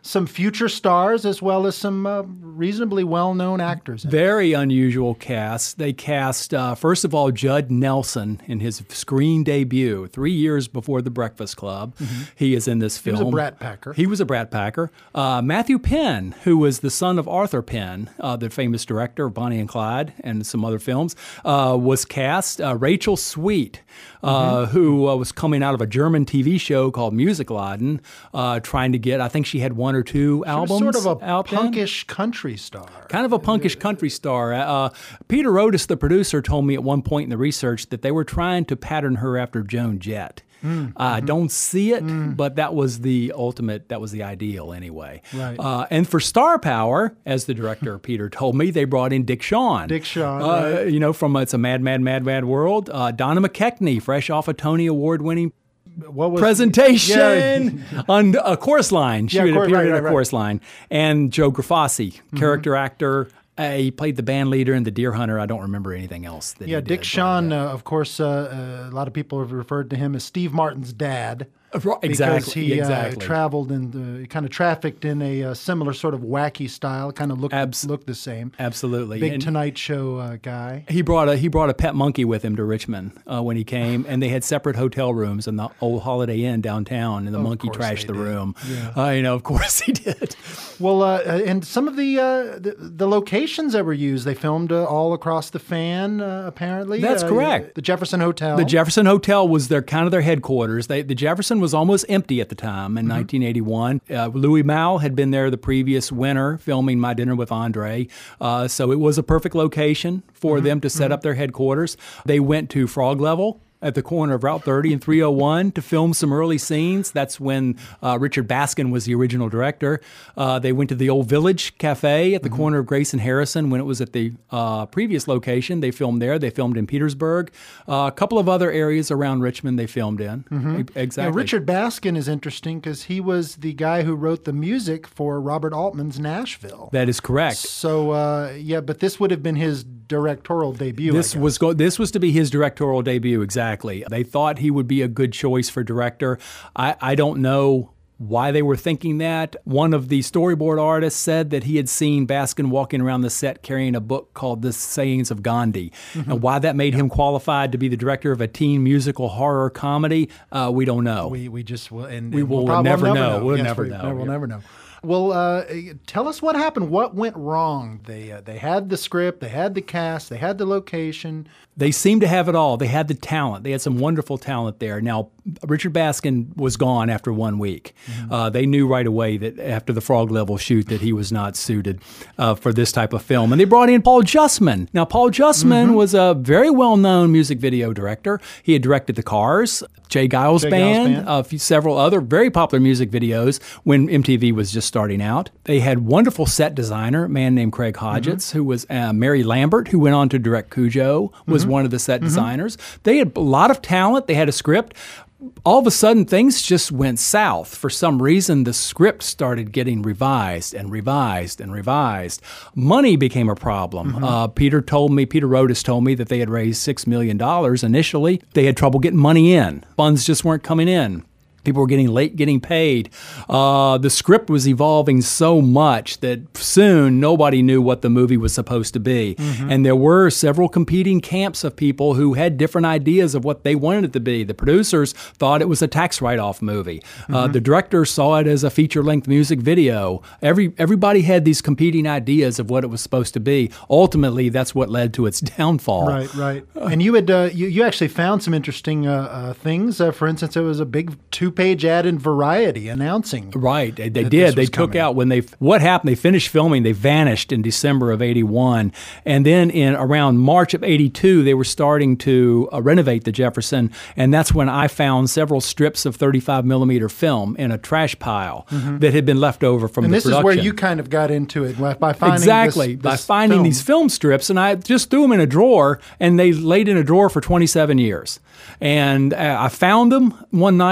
some future stars as well as some uh, reasonably well-known actors. Very unusual cast. They cast, uh, first of all, Judd Nelson in his screen debut, three years before The Breakfast Club. Mm-hmm. He is in this film. He was a Brat Packer. He was a Brat Packer. Uh, Matthew Penn, who was the son of Arthur Penn, uh, the famous director of Bonnie and Clyde and some other films, uh, was cast. Uh, Rachel Sweet, uh, mm-hmm. who uh, was coming out of a German T V show called Musikladen, uh, trying to get, I think she had one or two she albums. Was sort of a out punkish then. country star. Kind of a punkish country star. Uh, Peter Rodas, the producer, told me at one point in the research that they were trying to pattern her after Joan Jett. Mm, I mm-hmm. don't see it, mm. but that was the ultimate, that was the ideal anyway. Right. Uh, and for star power, as the director Peter told me, they brought in Dick Shawn. Dick Shawn, uh, right. You know, from It's a Mad, Mad, Mad, Mad World. Uh, Donna McKechnie, fresh off a Tony Award-winning What was presentation yeah. on a chorus line. She yeah, would course, appear right, in a right, chorus right. line. And Joe Grafasi, mm-hmm. character actor. Uh, he played the band leader in The Deer Hunter. I don't remember anything else. That yeah, he Dick did, Shawn, uh, of course, uh, uh, a lot of people have referred to him as Steve Martin's dad. Exactly. Because he exactly. uh, traveled and uh, kind of trafficked in a uh, similar sort of wacky style, kind of looked Abs- looked the same. Absolutely, big and Tonight Show uh, guy. He brought a he brought a pet monkey with him to Richmond uh, when he came, and they had separate hotel rooms in the old Holiday Inn downtown, and the oh, monkey trashed the did. room. Yeah. Uh, you know, of course he did. Well, uh, and some of the, uh, the the locations that were used, they filmed uh, all across the fan. Uh, apparently, that's uh, correct. The Jefferson Hotel. The Jefferson Hotel was their kind of their headquarters. They, the Jefferson was almost empty at the time in mm-hmm. nineteen eighty-one. Uh, Louis Malle had been there the previous winter filming My Dinner with Andre, uh, so it was a perfect location for mm-hmm. them to set mm-hmm. up their headquarters. They went to Frog Level at the corner of Route thirty and three oh one to film some early scenes. That's when uh, Richard Baskin was the original director. Uh, they went to the Old Village Cafe at the mm-hmm. corner of Grace and Harrison when it was at the uh, previous location. They filmed there. They filmed in Petersburg. Uh, a couple of other areas around Richmond they filmed in. Mm-hmm. Exactly. Yeah, Richard Baskin is interesting because he was the guy who wrote the music for Robert Altman's Nashville. That is correct. So, uh, yeah, but this would have been his directorial debut. This was go- this was to be his directorial debut, exactly. They thought he would be a good choice for director. I, I don't know why they were thinking that. One of the storyboard artists said that he had seen Baskin walking around the set carrying a book called The Sayings of Gandhi. Mm-hmm. And why that made yeah. him qualified to be the director of a teen musical horror comedy, uh, we don't know. We we just will, and, we and will we'll never, never know. know. We'll yes, never we, know. We'll yeah. never know. Well, uh, tell us what happened. What went wrong? They uh, they had the script, they had the cast, they had the location. They seemed to have it all. They had the talent. They had some wonderful talent there. Now, Richard Baskin was gone after one week. Mm-hmm. Uh, they knew right away that after the Frog Level shoot that he was not suited uh, for this type of film. And they brought in Paul Justman. Now, Paul Justman mm-hmm. was a very well-known music video director. He had directed The Cars, Jay Giles Jay Band, Giles Band. Uh, several other very popular music videos when M T V was just starting out. They had wonderful set designer, a man named Craig Hodgetts, mm-hmm. who was uh, Mary Lambert, who went on to direct Cujo, was mm-hmm. one of the set mm-hmm. designers. They had a lot of talent. They had a script. All of a sudden, things just went south. For some reason, the script started getting revised and revised and revised. Money became a problem. Mm-hmm. Uh, Peter told me, Peter Rodas told me that they had raised six million dollars initially. They had trouble getting money in. Funds just weren't coming in. People were getting late getting paid. Uh, the script was evolving so much that soon nobody knew what the movie was supposed to be. Mm-hmm. And there were several competing camps of people who had different ideas of what they wanted it to be. The producers thought it was a tax write-off movie. Mm-hmm. Uh, the director saw it as a feature-length music video. Every Everybody had these competing ideas of what it was supposed to be. Ultimately, that's what led to its downfall. Right, right. And you had uh, you, you actually found some interesting uh, uh, things. Uh, for instance, there was a big two page ad in Variety announcing. Right, they, they did. They took coming. out when they what happened. They finished filming. They vanished in December of eighty-one, and then in around March of eighty-two, they were starting to uh, renovate the Jefferson, and that's when I found several strips of thirty-five millimeter film in a trash pile mm-hmm. that had been left over from and the this production. is where you kind of got into it by finding exactly this, by this finding film. these film strips, and I just threw them in a drawer, and they laid in a drawer for twenty-seven years. And uh, I found them one night, and I thought,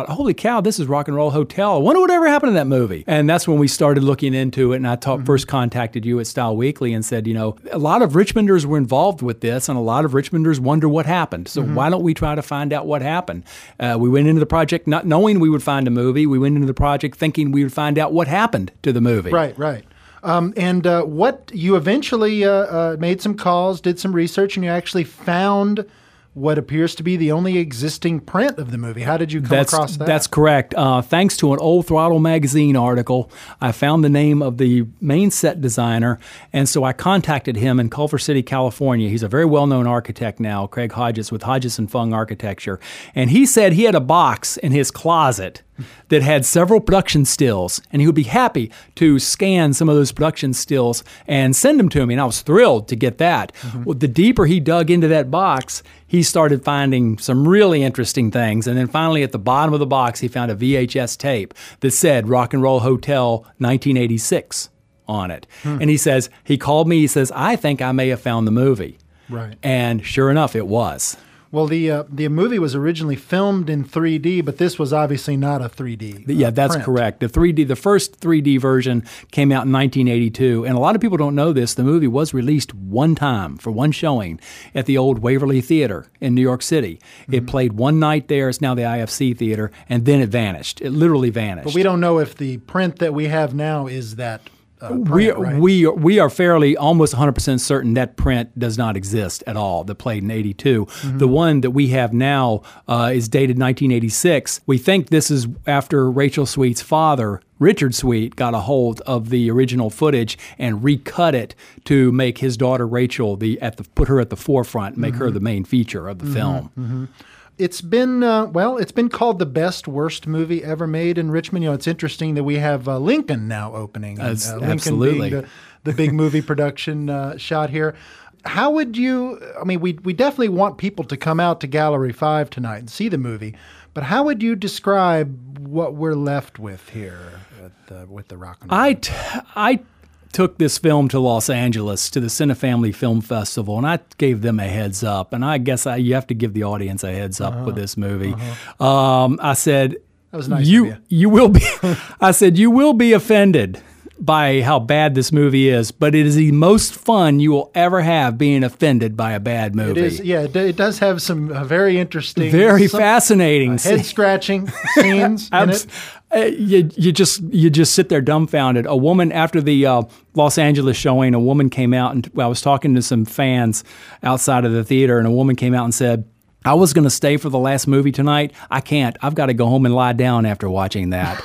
thought, holy cow, this is Rock and Roll Hotel. I wonder whatever happened to that movie. And that's when we started looking into it. And I ta- mm-hmm. first contacted you at Style Weekly and said, you know, a lot of Richmonders were involved with this, and a lot of Richmonders wonder what happened. So mm-hmm. why don't we try to find out what happened? Uh, we went into the project not knowing we would find a movie. We went into the project thinking we would find out what happened to the movie. Right, right. Um, and uh, what you eventually uh, uh, made some calls, did some research, and you actually found what appears to be the only existing print of the movie. How did you come that's, across that? That's correct. Uh, thanks to an Old Throttle magazine article, I found the name of the main set designer, and so I contacted him in Culver City, California. He's a very well-known architect now, Craig Hodges with Hodges and Fung Architecture, and he said he had a box in his closet that had several production stills, and he would be happy to scan some of those production stills and send them to me, and I was thrilled to get that. Mm-hmm. Well, the deeper he dug into that box, he started finding some really interesting things, and then finally at the bottom of the box, he found a V H S tape that said Rock and Roll Hotel nineteen eighty-six on it. Hmm. And he says, he called me, he says, I think I may have found the movie. Right. And sure enough, it was. Well, the uh, the movie was originally filmed in three D, but this was obviously not a three D. Uh, yeah, that's print. correct. The three D, the first three D version came out in nineteen eighty-two, and a lot of people don't know this. The movie was released one time for one showing at the old Waverly Theater in New York City. Mm-hmm. It played one night there. It's now the I F C Theater, and then it vanished. It literally vanished. But we don't know if the print that we have now is that. Uh, print, we right? we we are fairly almost one hundred percent certain that print does not exist at all. That played in eighty-two. Mm-hmm. The one that we have now uh, is dated nineteen eighty-six. We think this is after Rachel Sweet's father, Richard Sweet, got a hold of the original footage and recut it to make his daughter Rachel the at the put her at the forefront, make mm-hmm. her the main feature of the mm-hmm. film. Mm-hmm. It's been, uh, well, it's been called the best, worst movie ever made in Richmond. You know, it's interesting that we have uh, Lincoln now opening. Uh, and, uh, Lincoln absolutely. being the, the big movie production uh, shot here. How would you, I mean, we we definitely want people to come out to Gallery five tonight and see the movie, but how would you describe what we're left with here with the, with the Rock and Roll? I, t- I took this film to Los Angeles to the Cinefamily Film Festival, and I gave them a heads up. And I guess I, you have to give the audience a heads up uh-huh. with this movie. Uh-huh. Um, I said, that was nice you, of you. you will be, I said, you will be offended by how bad this movie is, but it is the most fun you will ever have being offended by a bad movie. It is, yeah, it, it does have some uh, very interesting, very some, fascinating, uh, head scratching scenes in it. Uh, you you just you just sit there dumbfounded. A woman after the uh, Los Angeles showing, a woman came out and well, I was talking to some fans outside of the theater, and a woman came out and said, "I was going to stay for the last movie tonight. I can't. I've got to go home and lie down after watching that."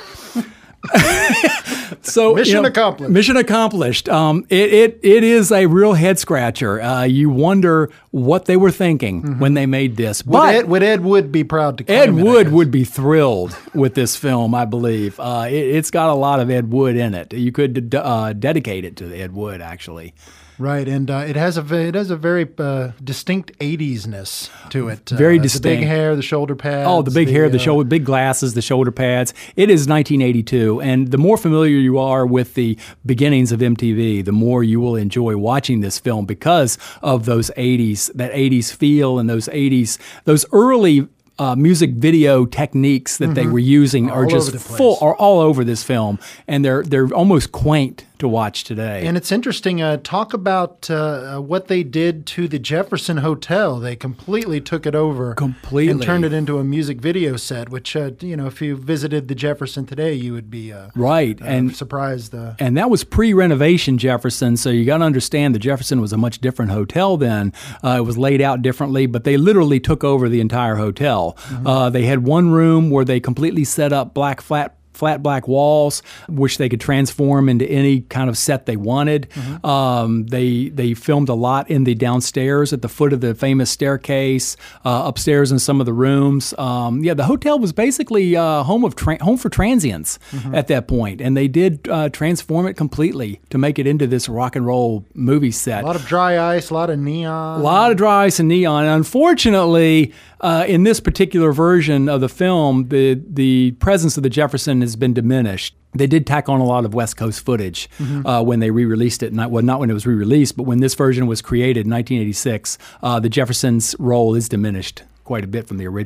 So mission you know, accomplished. Mission accomplished. Um, it, it it is a real head scratcher. Uh, you wonder what they were thinking mm-hmm. when they made this. Would But Ed, would Ed Wood be proud to claim Ed it, Wood would be thrilled with this film, I believe. Uh, it, it's got a lot of Ed Wood in it. You could uh, dedicate it to Ed Wood, actually. Right, and uh, it has a it has a very uh, distinct eighties-ness to it. Very uh, distinct. The big hair, the shoulder pads. Oh, the big the, hair, the uh, shoulder, big glasses, the shoulder pads. It is nineteen eighty-two, and the more familiar you are with the beginnings of M T V, the more you will enjoy watching this film because of those eighties, that eighties feel, and those eighties, those early Uh, music video techniques that mm-hmm. they were using all are just full, are all over this film, and they're they're almost quaint to watch today. And it's interesting. Uh, talk about uh, what they did to the Jefferson Hotel. They completely took it over, completely, and turned it into a music video set. Which uh, you know, if you visited the Jefferson today, you would be uh, right uh, and surprised. Uh, and that was pre-renovation Jefferson, so you got to understand the Jefferson was a much different hotel then. Uh, it was laid out differently, but they literally took over the entire hotel. Mm-hmm. Uh, they had one room where they completely set up black flat flat black walls, which they could transform into any kind of set they wanted. Mm-hmm. Um, they they filmed a lot in the downstairs at the foot of the famous staircase, uh, upstairs in some of the rooms. Um, yeah, the hotel was basically uh, home of tra- home for transients mm-hmm. at that point, and they did uh, transform it completely to make it into this rock and roll movie set. A lot of dry ice, a lot of neon. A lot of dry ice and neon. Unfortunately, uh, in this particular version of the film, the the presence of the Jefferson has been diminished. They did tack on a lot of West Coast footage mm-hmm. uh, when they re-released it. Not well, not when it was re-released, but when this version was created in nineteen eighty-six, uh, the Jefferson's role is diminished quite a bit from the original.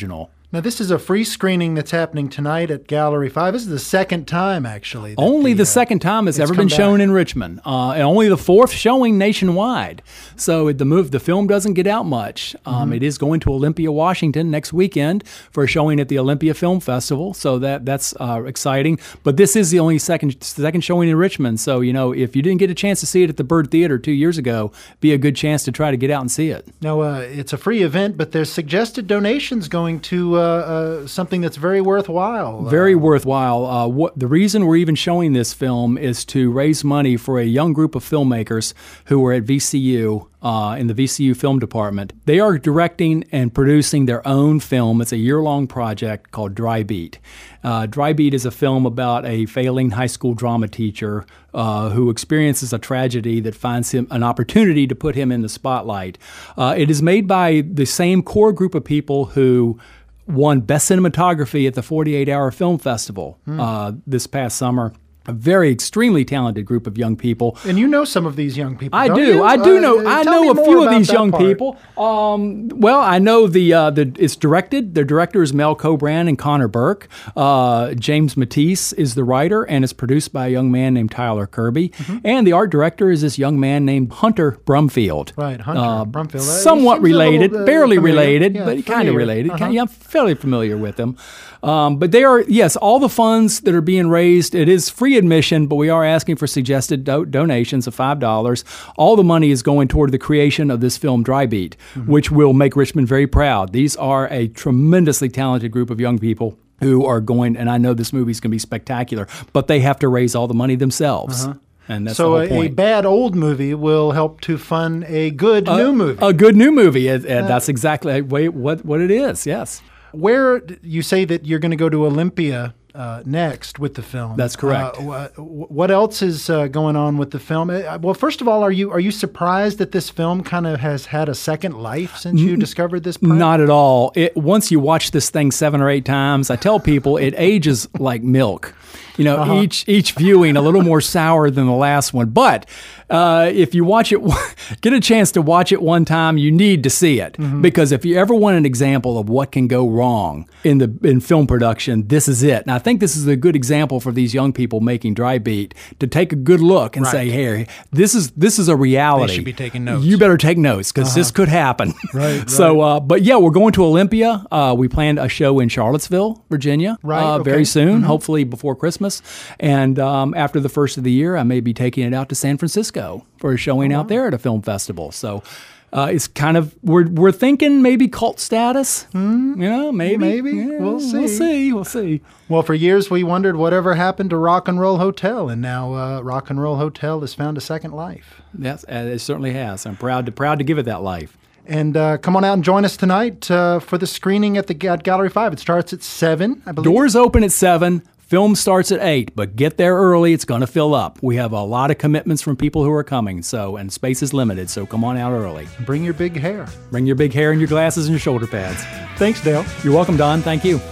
Now, this is a free screening that's happening tonight at Gallery five. This is the second time, actually. that Only the, the uh, second time it's, it's ever come been shown back. in Richmond, uh, and only the fourth showing nationwide. So it- the move, the film doesn't get out much. Um, Mhm. It is going to Olympia, Washington next weekend for a showing at the Olympia Film Festival. So that that's uh, exciting. But this is the only second second showing in Richmond. So you know, if you didn't get a chance to see it at the Bird Theater two years ago, be a good chance to try to get out and see it. Now, uh, it's a free event, but there's suggested donations going to uh, uh, something that's very worthwhile. Very worthwhile. Uh, what the reason we're even showing this film is to raise money for a young group of filmmakers who are at V C U. Uh, in the V C U film department. They are directing and producing their own film. It's a year-long project called Dry Beat. Uh, Dry Beat is a film about a failing high school drama teacher uh, who experiences a tragedy that finds him an opportunity to put him in the spotlight. Uh, it is made by the same core group of people who won Best Cinematography at the forty-eight hour Film Festival Hmm. uh, this past summer. A very extremely talented group of young people. And you know some of these young people. I don't do. you? I do Uh, know. I tell me know a more few of about these that young part. people. Um, well, I know the uh, the it's directed. The director is Mel Cobran and Connor Burke. Uh, James Matisse is the writer, and it's produced by a young man named Tyler Kirby. Mm-hmm. And the art director is this young man named Hunter Brumfield. Right, Hunter Uh, Brumfield. Uh, he somewhat seems a little, related, uh, barely familiar. related, Yeah, but kind of familiar. related. Uh-huh. Yeah, I'm fairly familiar with them. Um, but they are, yes, all the funds that are being raised, it is free admission, but we are asking for suggested do- donations of five dollars. All the money is going toward the creation of this film, Dry Beat, Mm-hmm. which will make Richmond very proud. These are a tremendously talented group of young people who are going, and I know this movie's going to be spectacular, but they have to raise all the money themselves. Uh-huh. And that's so the whole a, point. a bad old movie will help to fund a good A- new movie. A good new movie. Uh, uh, that's exactly what, what, what it is, yes. Where d- you say that you're going to go to Olympia uh, next with the film. That's correct. Uh, wh- what else is uh, going on with the film? Uh, Well, first of all, are you are you surprised that this film kind of has had a second life since you discovered this? Part? Not at all. It, once you watch this thing seven or eight times, I tell people it ages like milk. You know, Uh-huh. each each viewing a little more sour than the last one. But uh, if you watch it, get a chance to watch it one time, you need to see it Mm-hmm. because if you ever want an example of what can go wrong in the in film production, this is it. And I think this is a good example for these young people making Dry Beat to take a good look and Right. say, "Hey, this is this is a reality. They should be taking notes. You better take notes because this could happen." Right, So, uh, but yeah, we're going to Olympia. Uh, we planned a show in Charlottesville, Virginia, Right, uh, okay. very soon, Mhm. hopefully before Christmas. And um, after the first of the year, I may be taking it out to San Francisco for a showing out there at a film festival. So. Uh, it's kind of we're we're thinking maybe cult status, you know, maybe Maybe. Yeah, We'll see. We'll see. We'll see. Well, for years we wondered whatever happened to Rock and Roll Hotel, and now uh, Rock and Roll Hotel has found a second life. Yes, uh, it certainly has. I'm proud to proud to give it that life. And uh, come on out and join us tonight uh, for the screening at the Ga- Gallery five. It starts at seven, I believe. Doors open at seven. Film starts at eight, but get there early. It's going to fill up. We have a lot of commitments from people who are coming, so and space is limited. So come on out early. Bring your big hair. Bring your big hair and your glasses and your shoulder pads. Thanks, Dale. You're welcome, Don. Thank you.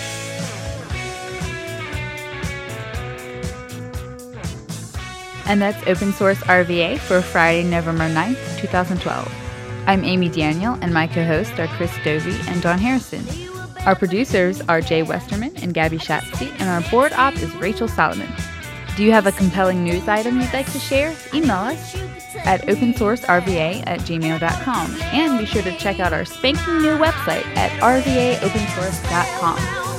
And that's Open Source R V A for Friday, November ninth, twenty twelve. I'm Amy Daniel, and my co-hosts are Chris Dovey and Don Harrison. Our producers are Jay Westerman and Gabby Shatsky, and our board op is Rachel Solomon. Do you have a compelling news item you'd like to share? Email us at open source r v a at gmail dot com. And be sure to check out our spanking new website at r v a open source dot com.